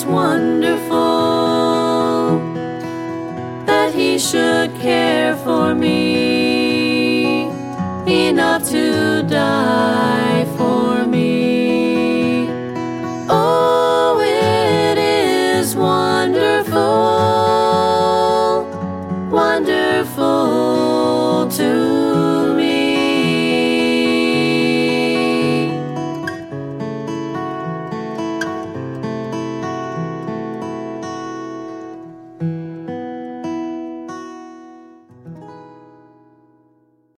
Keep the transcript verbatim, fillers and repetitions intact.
wonderful that He should care for me, enough to die for me. Oh, it is wonderful